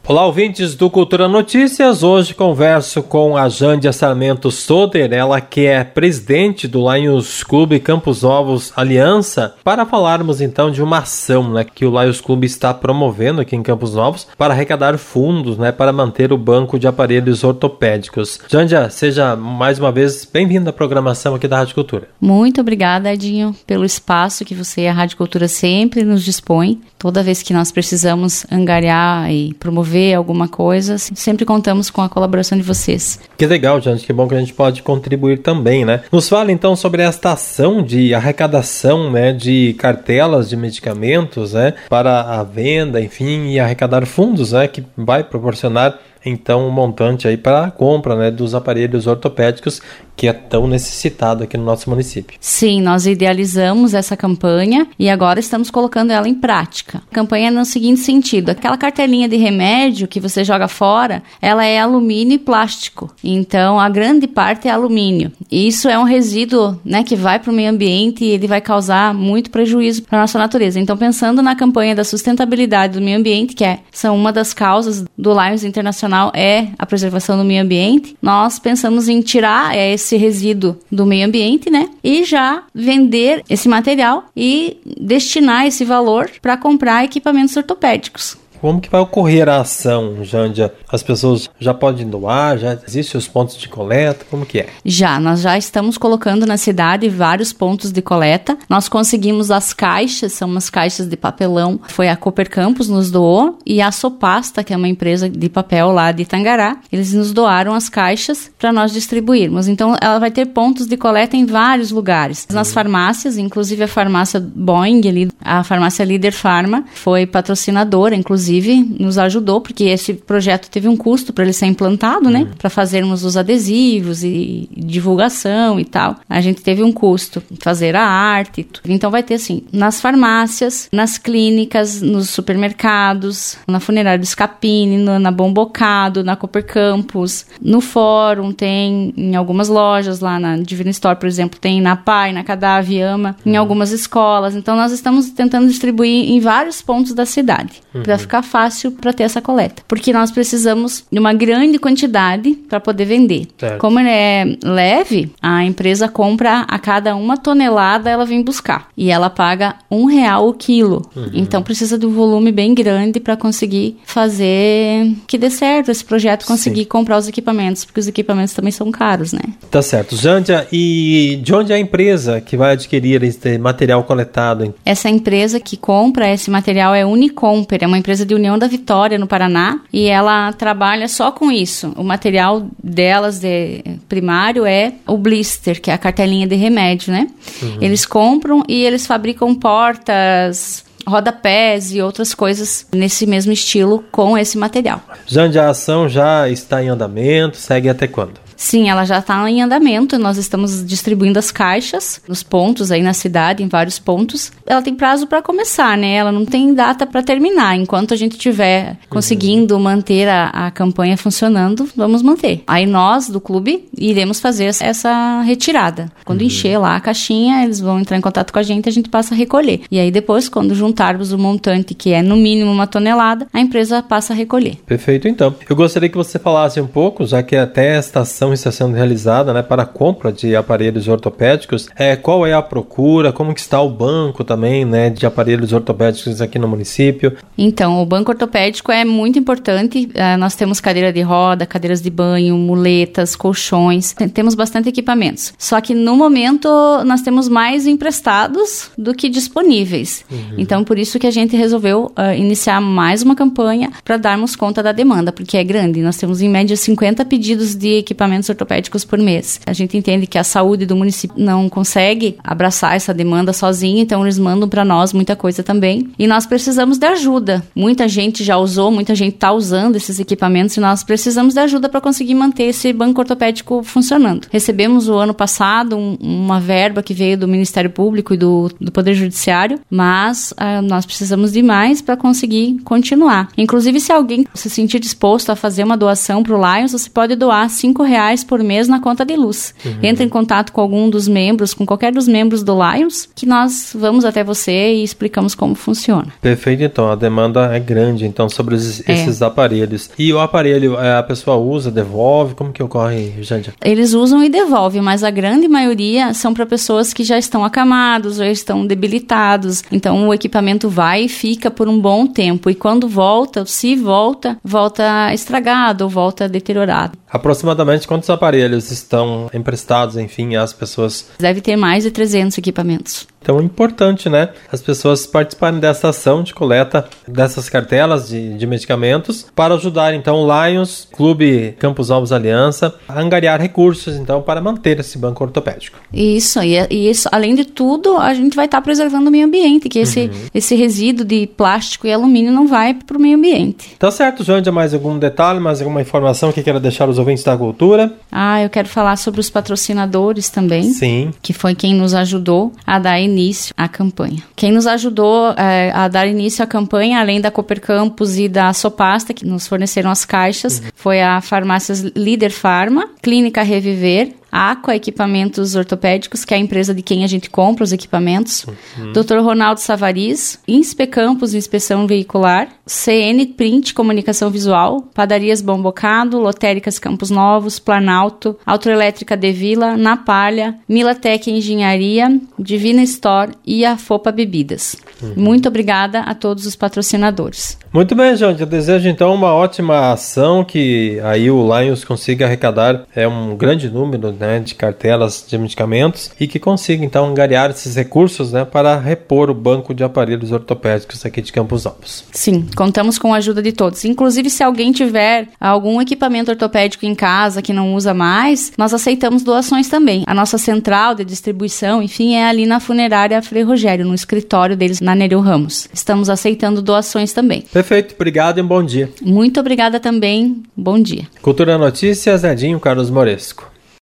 Olá, ouvintes do Cultura Notícias. Hoje converso com a Jândia Sarmento Soder, ela que é presidente do Lions Clube Campos Novos Aliança, para falarmos então de uma ação, que o Lions Clube está promovendo aqui em Campos Novos para arrecadar fundos, para manter o banco de aparelhos ortopédicos. Jândia, seja mais uma vez bem-vinda à programação aqui da Rádio Cultura. Muito obrigada, Edinho, pelo espaço que você e a Rádio Cultura sempre nos dispõe. Toda vez que nós precisamos angariar e promover alguma coisa, sempre contamos com a colaboração de vocês. Que legal, gente, que bom que a gente pode contribuir também, Nos fala então sobre esta ação de arrecadação, de cartelas de medicamentos, para a venda, enfim, e arrecadar fundos, que vai proporcionar então um montante aí para a compra, dos aparelhos ortopédicos que é tão necessitado aqui no nosso município. Sim, nós idealizamos essa campanha e agora estamos colocando ela em prática. A campanha é no seguinte sentido: aquela cartelinha de remédio que você joga fora, ela é alumínio e plástico. Então, a grande parte é alumínio. E isso é um resíduo, que vai para o meio ambiente e ele vai causar muito prejuízo para a nossa natureza. Então, pensando na campanha da sustentabilidade do meio ambiente, são uma das causas do Lions Internacional é a preservação do meio ambiente, nós pensamos em tirar esse resíduo do meio ambiente, e já vender esse material e destinar esse valor para comprar equipamentos ortopédicos. Como que vai ocorrer a ação, Jândia? As pessoas já podem doar? Já existem os pontos de coleta? Como que é? Nós já estamos colocando na cidade vários pontos de coleta. Nós conseguimos as caixas, são umas caixas de papelão. Foi a Cooper Campos nos doou e a Sopasta, que é uma empresa de papel lá de Itangará, eles nos doaram as caixas para nós distribuirmos. Então, ela vai ter pontos de coleta em vários lugares. Nas farmácias, inclusive a farmácia Boeing, a farmácia Líder Pharma, foi patrocinadora, inclusive nos ajudou, porque esse projeto teve um custo para ele ser implantado, para fazermos os adesivos e divulgação e tal. A gente teve um custo, fazer a arte e tudo. Então vai ter assim, nas farmácias, nas clínicas, nos supermercados, na Funerária do Escapini, na Bombocado, na Cooper Campus, no Fórum tem, em algumas lojas, lá na Divina Store, por exemplo, tem na PAI, na Cadave, Ama, em algumas escolas. Então nós estamos tentando distribuir em vários pontos da cidade, para ficar fácil para ter essa coleta, porque nós precisamos de uma grande quantidade para poder vender. Certo. Como ele é leve, a empresa compra a cada 1 tonelada, ela vem buscar e ela paga R$1 o quilo. Então precisa de um volume bem grande para conseguir fazer que dê certo esse projeto, conseguir comprar os equipamentos, porque os equipamentos também são caros, Tá certo. Jândia, e de onde é a empresa que vai adquirir esse material coletado? Essa empresa que compra esse material é Unicomper, é uma empresa de União da Vitória, no Paraná, e ela trabalha só com isso. O material delas de primário é o blister, que é a cartelinha de remédio, Eles compram e eles fabricam portas, rodapés e outras coisas nesse mesmo estilo com esse material. Jândia, a ação já está em andamento, segue até quando? Sim, ela já está em andamento, nós estamos distribuindo as caixas nos pontos aí na cidade, em vários pontos. Ela tem prazo para começar, ela não tem data para terminar. Enquanto a gente estiver conseguindo manter a campanha funcionando, vamos manter. Aí nós, do clube, iremos fazer essa retirada. Quando encher lá a caixinha, eles vão entrar em contato com a gente passa a recolher. E aí depois, quando juntarmos o montante, que é no mínimo 1 tonelada, a empresa passa a recolher. Perfeito, então. Eu gostaria que você falasse um pouco, já que até esta ação está sendo realizada, para a compra de aparelhos ortopédicos, qual é a procura, como que está o banco também, de aparelhos ortopédicos aqui no município? Então, o banco ortopédico é muito importante, nós temos cadeira de roda, cadeiras de banho, muletas, colchões, temos bastante equipamentos, só que no momento nós temos mais emprestados do que disponíveis, então por isso que a gente resolveu iniciar mais uma campanha para darmos conta da demanda, porque é grande, nós temos em média 50 pedidos de equipamentos ortopédicos por mês. A gente entende que a saúde do município não consegue abraçar essa demanda sozinha, então eles mandam para nós muita coisa também. E nós precisamos de ajuda. Muita gente já usou, muita gente está usando esses equipamentos e nós precisamos de ajuda para conseguir manter esse banco ortopédico funcionando. Recebemos o ano passado uma verba que veio do Ministério Público e do Poder Judiciário, mas nós precisamos de mais para conseguir continuar. Inclusive, se alguém se sentir disposto a fazer uma doação para o Lions, você pode doar R$5 R$100 por mês na conta de luz. Entra em contato com algum dos membros, com qualquer dos membros do Lions, que nós vamos até você e explicamos como funciona. Perfeito, então. A demanda é grande, então, sobre esses aparelhos. E o aparelho, a pessoa usa, devolve? Como que ocorre, Jândia? Eles usam e devolvem, mas a grande maioria são para pessoas que já estão acamados ou estão debilitados. Então, o equipamento vai e fica por um bom tempo. E quando volta, se volta estragado ou volta deteriorado. Aproximadamente quantos aparelhos estão emprestados, enfim, às pessoas? Deve ter mais de 300 equipamentos. Então é importante, né? As pessoas participarem dessa ação de coleta dessas cartelas de medicamentos para ajudar, então, o Lions, Clube Campos Novos Aliança, a angariar recursos, então, para manter esse banco ortopédico. Isso, e isso, além de tudo, a gente vai estar preservando o meio ambiente, que esse resíduo de plástico e alumínio não vai para o meio ambiente. Tá certo, Jândia, mais algum detalhe, mais alguma informação que queira deixar os ouvintes da cultura? Eu quero falar sobre os patrocinadores também. Sim. Que foi quem nos ajudou a dar início à campanha. Quem nos ajudou a dar início à campanha, além da Cooper Campus e da Sopasta, que nos forneceram as caixas, foi a Farmácias Líder Farma, Clínica Reviver, Aqua Equipamentos Ortopédicos, que é a empresa de quem a gente compra os equipamentos, Dr. Ronaldo Savariz, Inspe Campos Inspeção Veicular, CN Print Comunicação Visual, Padarias Bom Bocado, Lotéricas Campos Novos, Planalto, Autoelétrica De Vila, Na Palha, Milatec Engenharia, Divina Store e a Fopa Bebidas. Muito obrigada a todos os patrocinadores. Muito bem, Jândia. Eu desejo então uma ótima ação, que aí o Lions consiga arrecadar um grande número, né, de cartelas de medicamentos e que consiga então angariar esses recursos, né, para repor o banco de aparelhos ortopédicos aqui de Campos Novos. Sim, contamos com a ajuda de todos. Inclusive, se alguém tiver algum equipamento ortopédico em casa que não usa mais, nós aceitamos doações também. A nossa central de distribuição, enfim, é ali na Funerária Frei Rogério, no escritório deles na Nereu Ramos. Estamos aceitando doações também. Perfeito, obrigado e um bom dia. Muito obrigada também, bom dia. Cultura Notícias, Edinho Carlos Moresco.